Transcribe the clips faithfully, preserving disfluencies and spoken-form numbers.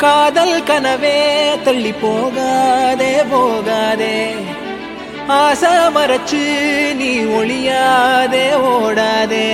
காதல் கனவே தள்ளி போகாதே போகாதே, ஆசை மறைச்சு நீ ஒளியாதே ஓடாதே.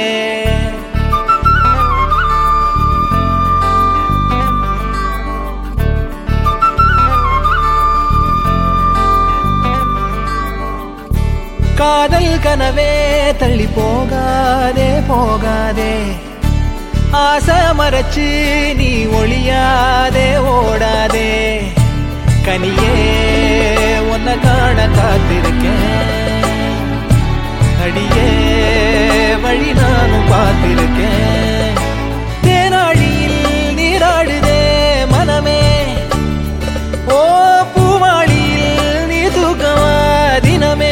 காதல் கனவே தள்ளி போகாதே போகாதே, ஆசை மறைச்சு நீ ஒளியாதே ஓடாதே. கனியே உன்னை காண காத்திருக்கேன், அடியே வழி நானும் பார்த்திருக்கேன். தேனாழியில் நீராடுதே மனமே, ஓ பூவாளியில் நீ தூக்கமா தினமே.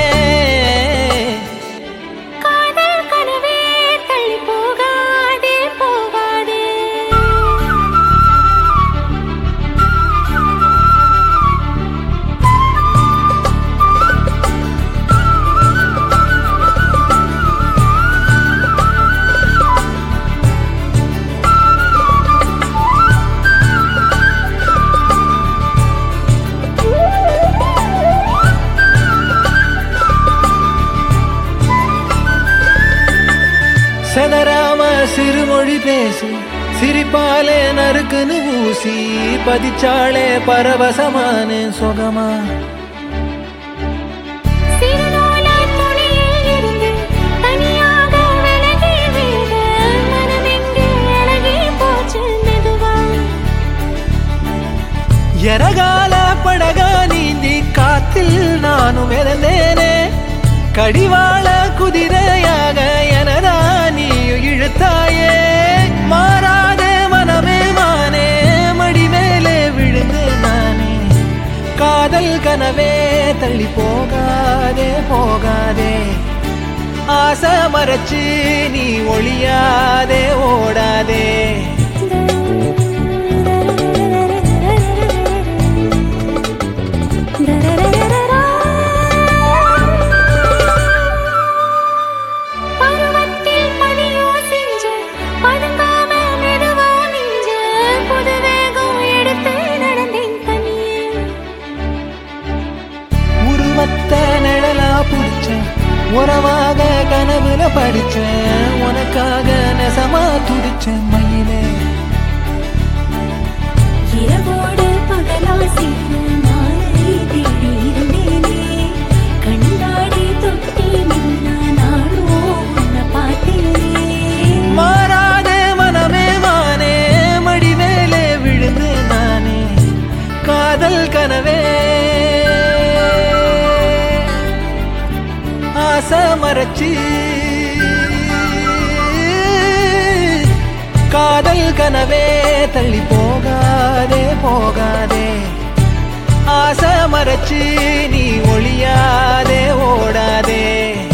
செதராம சிறுமொழி பேசி சிரிப்பாலே நறுக்குன்னு ஊசி பதிச்சாலே பரவசமான சொகமா. எரகால படகா நீந்தி காத்தில் நானும் இறந்தேனே, கடிவாள குதிரையாக எனதா நீயும் இழுத்தாயே. மாறாதே மனமே மானே, மடி மேலே விழுந்து நானே. காதல் கனவே தள்ளி போகாதே போகாதே, ஆசை மறைச்சு நீ ஒளியாதே ஓடாதே. நிழலா புடிச்சேன் உறவாக கனவுல படிச்சேன், உனக்காக நெசமா துடிச்சேன் மயிலே. இரவோடு பகலா சேர்ந்து மாலை தேடி இருந்தேனே, கண்ணாடி தொட்டி நின்னா நானோ உன்னை பார்த்தேனே. மாறாதே மனமே மானே, மடி மேலே விழுந்து நானே. காதல் கனவே ஆசை மறைச்சு, காதல் கனவே தள்ளி போகாதே போகாதே, ஆசை மறைச்சு நீ ஒளியாதே ஓடாதே.